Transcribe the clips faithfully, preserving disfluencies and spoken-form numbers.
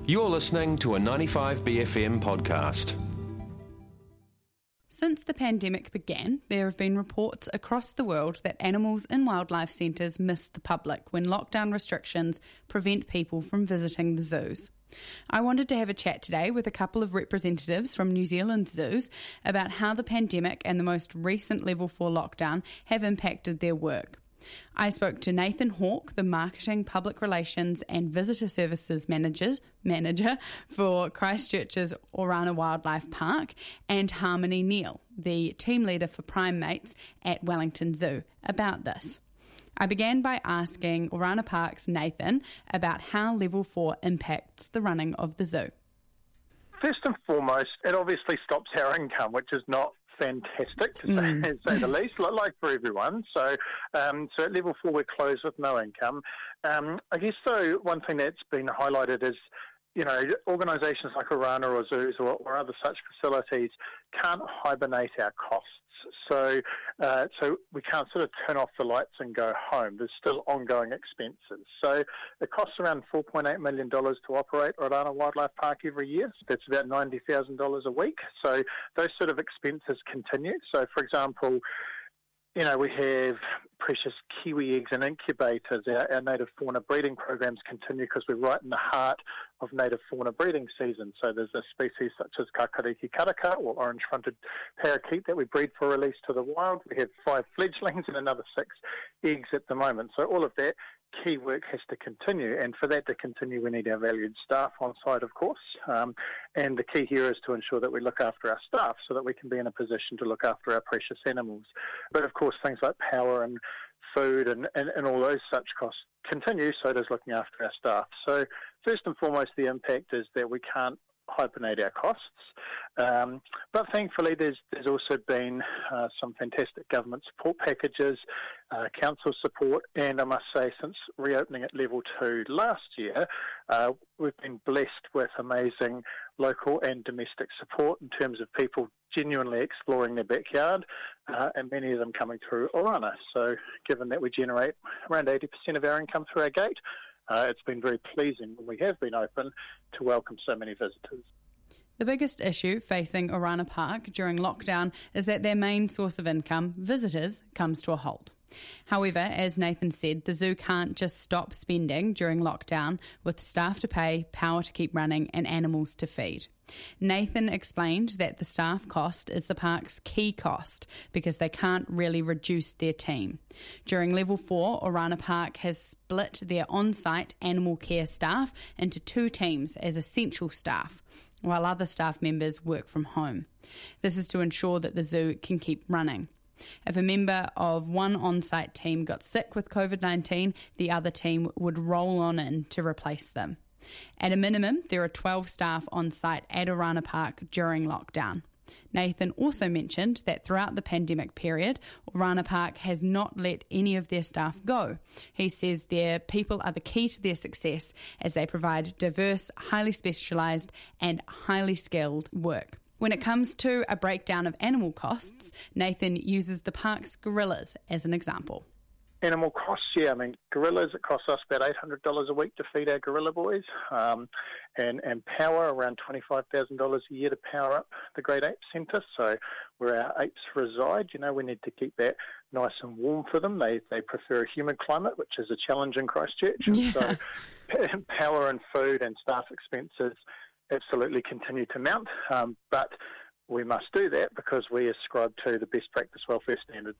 You're listening to a ninety-five B F M podcast. Since the pandemic began, there have been reports across the world that animals in wildlife centres miss the public when lockdown restrictions prevent people from visiting the zoos. I wanted to have a chat today with a couple of representatives from New Zealand zoos about how the pandemic and the most recent level four lockdown have impacted their work. I spoke to Nathan Hawke, the Marketing, Public Relations and Visitor Services Manager, manager for Christchurch's Orana Wildlife Park, and Harmony Neal, the team leader for primates at Wellington Zoo, about this. I began by asking Orana Park's Nathan about how Level four impacts the running of the zoo. First and foremost, it obviously stops our income, which is not fantastic, to say, mm. say the least, like for everyone. So um, so at level four, we're closed with no income. Um, I guess, though, one thing that's been highlighted is, you know, organisations like Orana or zoos or, or other such facilities can't hibernate our costs. So uh, so we can't sort of turn off the lights and go home. There's still ongoing expenses. So it costs around four point eight million dollars to operate Orana Wildlife Park every year. That's about ninety thousand dollars a week. So those sort of expenses continue. So, for example, you know, we have precious kiwi eggs and incubators. Our, our native fauna breeding programs continue because we're right in the heart of native fauna breeding season. So there's a species such as Kakariki karaka, or orange-fronted parakeet, that we breed for release to the wild. We have five fledglings and another six eggs at the moment. So all of that key work has to continue, and for that to continue we need our valued staff on site, of course, um, and the key here is to ensure that we look after our staff so that we can be in a position to look after our precious animals. But of course things like power and food and, and, and all those such costs continue, so does looking after our staff. So first and foremost, the impact is that we can't hibernate our costs. Um, but thankfully there's there's also been uh, some fantastic government support packages, uh, council support, and I must say since reopening at level two last year, uh, we've been blessed with amazing local and domestic support in terms of people genuinely exploring their backyard, uh, and many of them coming through Orana. So given that we generate around eighty percent of our income through our gate, Uh, it's been very pleasing when we have been open to welcome so many visitors. The biggest issue facing Orana Park during lockdown is that their main source of income, visitors, comes to a halt. However, as Nathan said, the zoo can't just stop spending during lockdown with staff to pay, power to keep running and animals to feed. Nathan explained that the staff cost is the park's key cost because they can't really reduce their team. During level four, Orana Park has split their on-site animal care staff into two teams as essential staff, while other staff members work from home. This is to ensure that the zoo can keep running. If a member of one on-site team got sick with covid nineteen, the other team would roll on in to replace them. At a minimum, there are twelve staff on site at Orana Park during lockdown. Nathan also mentioned that throughout the pandemic period, Orana Park has not let any of their staff go. He says their people are the key to their success as they provide diverse, highly specialised and highly skilled work. When it comes to a breakdown of animal costs, Nathan uses the park's gorillas as an example. Animal costs, yeah, I mean, gorillas, it costs us about eight hundred dollars a week to feed our gorilla boys, um, and, and power, around twenty-five thousand dollars a year to power up the Great Ape Centre. So where our apes reside, you know, we need to keep that nice and warm for them. They they prefer a humid climate, which is a challenge in Christchurch. And yeah. So power and food and staff expenses absolutely continue to mount, um, but we must do that because we ascribe to the best practice welfare standards.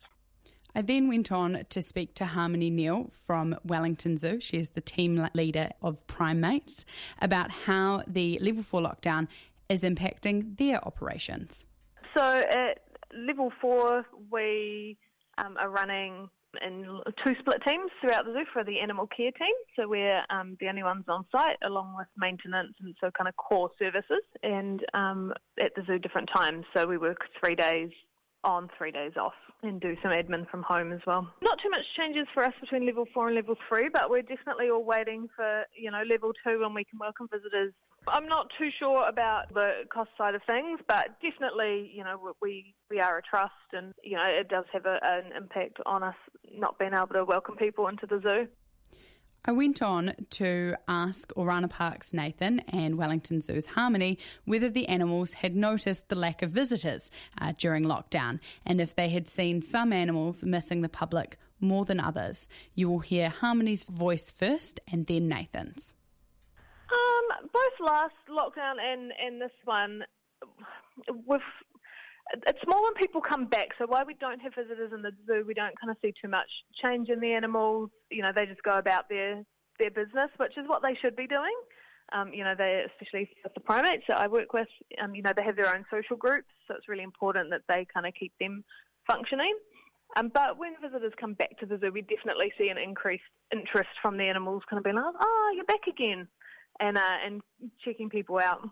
I then went on to speak to Harmony Neal from Wellington Zoo. She is the team leader of primates, about how the level four lockdown is impacting their operations. So at level four, we um, are running in two split teams throughout the zoo for the animal care team. So we're um, the only ones on site, along with maintenance and so kind of core services, and um, at the zoo different times. So we work three days on, three days off, and do some admin from home as well. Not too much changes for us between level four and level three, but we're definitely all waiting for, you know, level two when we can welcome visitors. I'm not too sure about the cost side of things, but definitely, you know, we we are a trust, and, you know, it does have a, an impact on us not being able to welcome people into the zoo. I went on to ask Orana Park's Nathan and Wellington Zoo's Harmony whether the animals had noticed the lack of visitors uh, during lockdown and if they had seen some animals missing the public more than others. You will hear Harmony's voice first and then Nathan's. Um, both last lockdown and, and this one, we've, it's more when people come back. So while we don't have visitors in the zoo, we don't kind of see too much change in the animals. You know, they just go about their, their business, which is what they should be doing. Um, you know, they, especially with the primates that I work with, um, you know, they have their own social groups, so it's really important that they kind of keep them functioning. Um, but when visitors come back to the zoo, we definitely see an increased interest from the animals, kind of being like, oh, you're back again, and uh, and checking people out.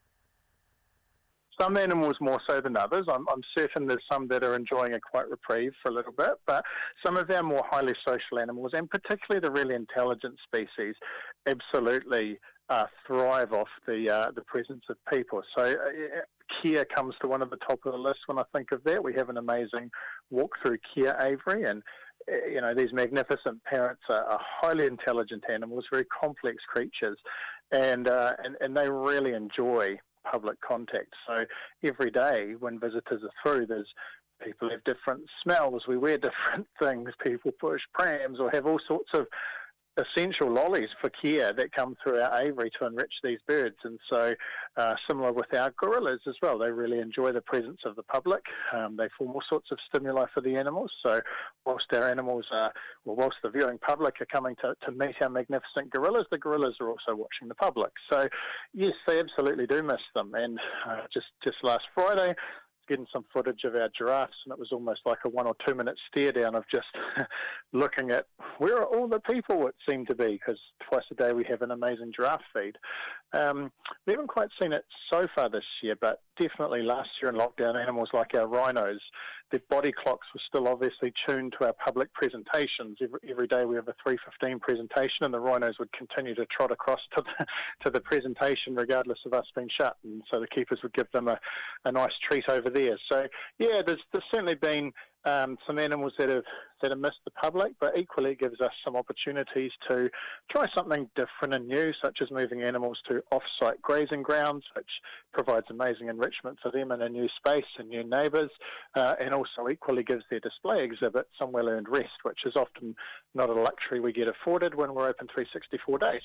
Some animals more so than others. I'm, I'm certain there's some that are enjoying a quiet reprieve for a little bit, but some of our more highly social animals, and particularly the really intelligent species, absolutely uh, thrive off the uh, the presence of people. So uh, Kia comes to one of the top of the list when I think of that. We have an amazing walk through Kia Avery, and uh, you know, these magnificent parrots are, are highly intelligent animals, very complex creatures, and uh, and, and they really enjoy public contact. So every day when visitors are through, there's people have different smells, we wear different things, people push prams or have all sorts of essential lollies for Kia that come through our aviary to enrich these birds. And so uh, similar with our gorillas as well, they really enjoy the presence of the public. Um, they form all sorts of stimuli for the animals. So whilst our animals are, well, whilst the viewing public are coming to, to meet our magnificent gorillas, the gorillas are also watching the public. So yes, they absolutely do miss them. And uh, just, just last Friday, getting some footage of our giraffes, and it was almost like a one or two minute stare down of just looking at where are all the people, it seemed to be, because twice a day we have an amazing giraffe feed. Um, we haven't quite seen it so far this year, but definitely last year in lockdown, animals like our rhinos, their body clocks were still obviously tuned to our public presentations. Every, every day we have a three fifteen presentation, and the rhinos would continue to trot across to the, to the presentation regardless of us being shut, and so the keepers would give them a, a nice treat over there. So yeah, there's, there's certainly been um, some animals that have that have missed the public, but equally it gives us some opportunities to try something different and new, such as moving animals to off-site grazing grounds, which provides amazing enrichment for them in a new space and new neighbours, uh, and also equally gives their display exhibit some well-earned rest, which is often not a luxury we get afforded when we're open three hundred sixty-four days.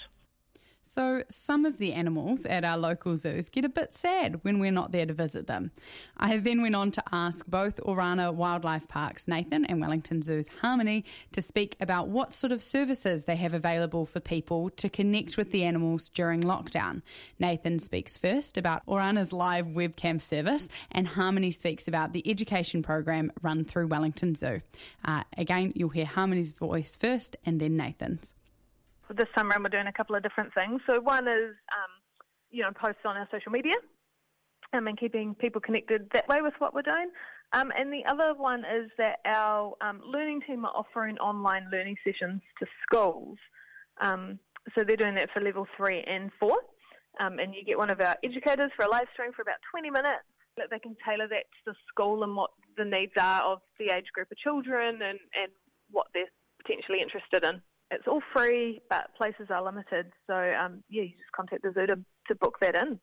So some of the animals at our local zoos get a bit sad when we're not there to visit them. I then went on to ask both Orana Wildlife Park's Nathan and Wellington Zoo's Harmony to speak about what sort of services they have available for people to connect with the animals during lockdown. Nathan speaks first about Orana's live webcam service, and Harmony speaks about the education program run through Wellington Zoo. Uh, again, you'll hear Harmony's voice first and then Nathan's. This summer, and we're doing a couple of different things. So one is, um, you know, posts on our social media um, and keeping people connected that way with what we're doing. Um, and the other one is that our um, learning team are offering online learning sessions to schools. Um, so they're doing that for level three and four. Um, and you get one of our educators for a live stream for about twenty minutes. That they can tailor that to the school and what the needs are of the age group of children and, and what they're potentially interested in. It's all free, but places are limited. So, um, yeah, you just contact the zoo to, to book that in.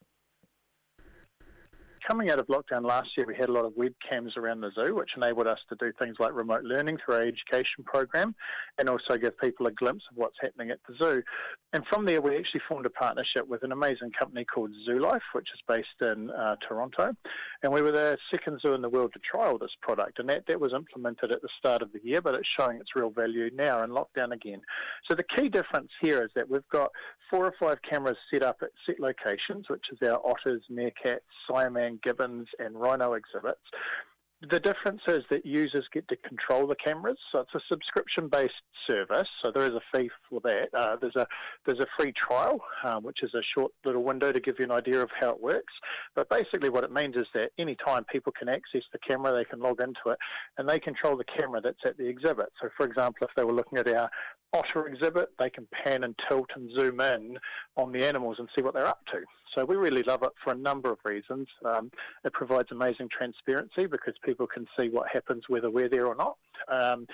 Coming out of lockdown last year, we had a lot of webcams around the zoo, which enabled us to do things like remote learning through our education program and also give people a glimpse of what's happening at the zoo. And from there, we actually formed a partnership with an amazing company called Zoo Life, which is based in uh, Toronto. And we were the second zoo in the world to trial this product. And that, that was implemented at the start of the year, but it's showing its real value now in lockdown again. So the key difference here is that we've got four or five cameras set up at set locations, which is our otters, meerkats, Siamang, gibbons and rhino exhibits. The difference is that users get to control the cameras, so it's a subscription-based service, so there is a fee for that. Uh, there's a there's a free trial, um, which is a short little window to give you an idea of how it works. But basically what it means is that any time people can access the camera, they can log into it, and they control the camera that's at the exhibit. So for example, if they were looking at our otter exhibit, they can pan and tilt and zoom in on the animals and see what they're up to. So we really love it for a number of reasons. Um, it provides amazing transparency because people can see what happens whether we're there or not. Um,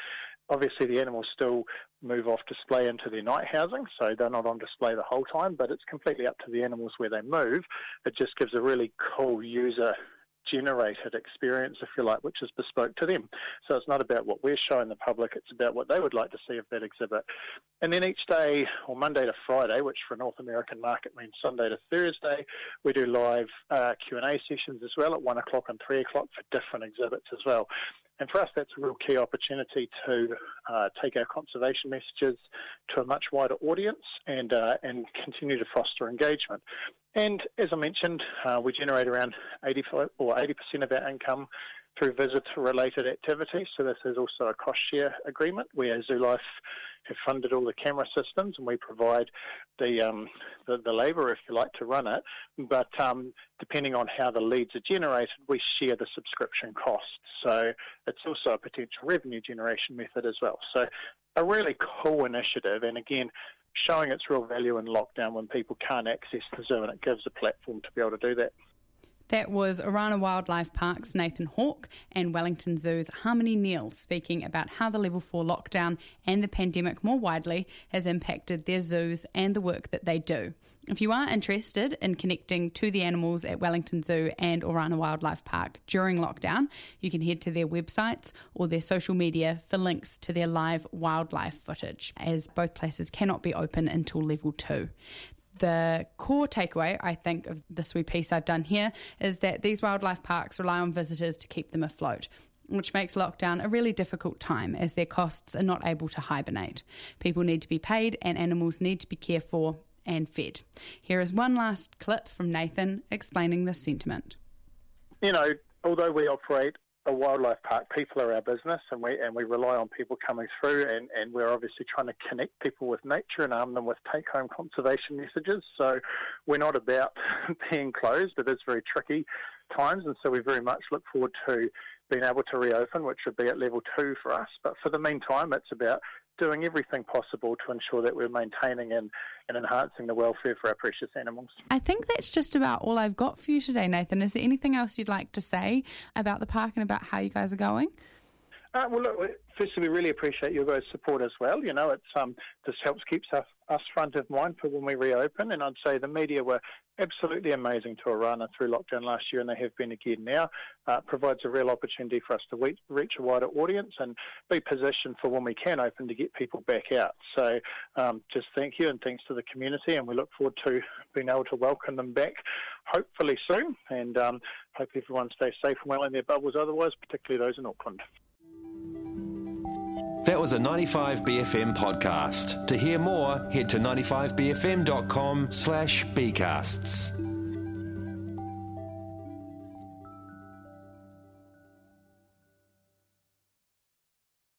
Obviously, the animals still move off display into their night housing, so they're not on display the whole time, but it's completely up to the animals where they move. It just gives a really cool user generated experience, if you like, which is bespoke to them. So it's not about what we're showing the public, it's about what they would like to see of that exhibit. And then each day, or Monday to Friday, which for a North American market means Sunday to Thursday, we do live uh, Q and A sessions as well at one o'clock and three o'clock for different exhibits as well. And for us, that's a real key opportunity to uh, take our conservation messages to a much wider audience and uh, and continue to foster engagement. And as I mentioned, uh, we generate around eighty-five or eighty percent of our income through visitor-related activities. So this is also a cost-share agreement where ZooLife have funded all the camera systems and we provide the um, the, the labour, if you like, to run it. But um, depending on how the leads are generated, we share the subscription costs. So it's also a potential revenue generation method as well. So a really cool initiative, and again, showing its real value in lockdown when people can't access the zoo, and it gives a platform to be able to do that. That was Orana Wildlife Park's Nathan Hawke and Wellington Zoo's Harmony Neal speaking about how the level four lockdown and the pandemic more widely has impacted their zoos and the work that they do. If you are interested in connecting to the animals at Wellington Zoo and Orana Wildlife Park during lockdown, you can head to their websites or their social media for links to their live wildlife footage, as both places cannot be open until level two. The core takeaway, I think, of this wee piece I've done here is that these wildlife parks rely on visitors to keep them afloat, which makes lockdown a really difficult time as their costs are not able to hibernate. People need to be paid and animals need to be cared for and fed. Here is one last clip from Nathan explaining this sentiment. You know, although we operate a wildlife park, people are our business, and we and we rely on people coming through, and, and we're obviously trying to connect people with nature and arm them with take-home conservation messages. So we're not about being closed. It is very tricky times, and so we very much look forward to being able to reopen, which would be at level two for us. But for the meantime, it's about doing everything possible to ensure that we're maintaining and, and enhancing the welfare for our precious animals. I think that's just about all I've got for you today, Nathan. Is there anything else you'd like to say about the park and about how you guys are going? Uh, well, look, firstly, we really appreciate your guys' support as well. You know, it's um, this helps keeps us, us front of mind for when we reopen, and I'd say the media were absolutely amazing to Orana through lockdown last year, and they have been again now. Uh, provides a real opportunity for us to reach, reach a wider audience and be positioned for when we can open to get people back out. So um, just thank you, and thanks to the community, and we look forward to being able to welcome them back hopefully soon, and um, hope everyone stays safe and well in their bubbles otherwise, particularly those in Auckland. That was a ninety-five B F M podcast. To hear more, head to ninety-five b f m dot com slash b casts.